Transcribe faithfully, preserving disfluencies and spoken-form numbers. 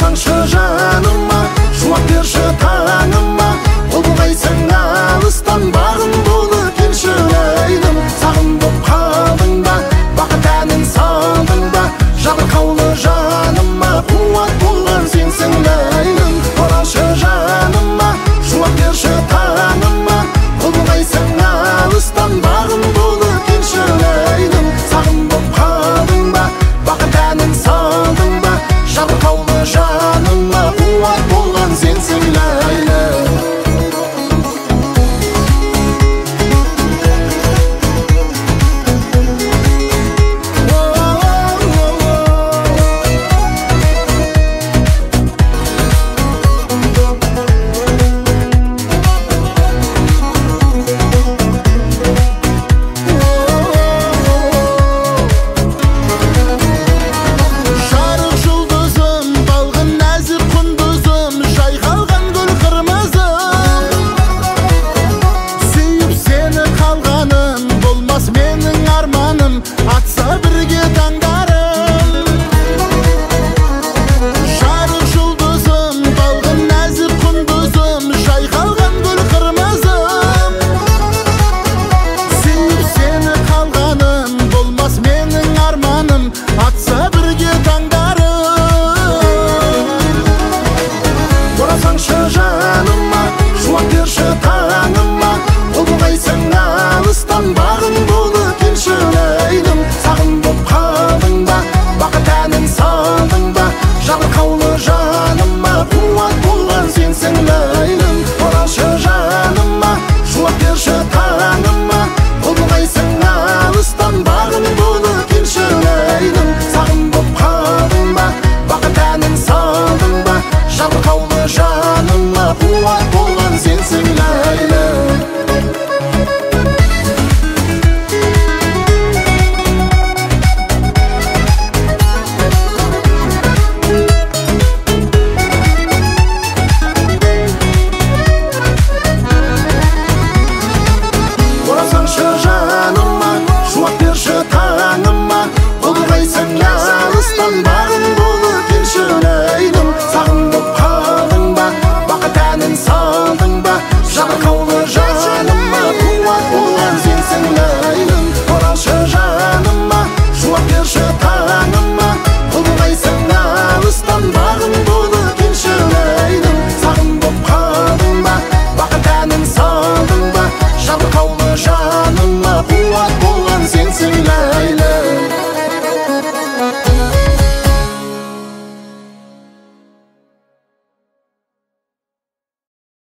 Орасаңшы жаныма, шуақ берші таңыма, ұлғайсың алыстан бағым болып келші ләйлім. Сағым боп қалдың ба, бақыт әнін салдың ба, жабырқаулы жаныма, қуат болған сенсің ләйлім. Орашы жаныма, шуақ берші таңыма, ұлғайсың алыстан бағым болып келші ләйлім. Сағым боп қалдың ба, бақыт әнін салдың ба, жабырқаулы жаныма, қуат болған сенсің ләйлім. Орасаңшы жаныма, шуақ берші таңыма, ұлғайсың алыстан бағым болып келші ләйлім. Сағым боп қалдың ба, бақыт әнін салдың ба, жабырқаулы жаныма, қуат болған сенсің ләйлім. Орашы жаныма, шуақ берші таңыма, ұлғайсың алыстан бағым болып келші ләйлім. Сағым боп қалдың ба, бақыт әнін салдың ба, жабырқаулы жаныма, қуат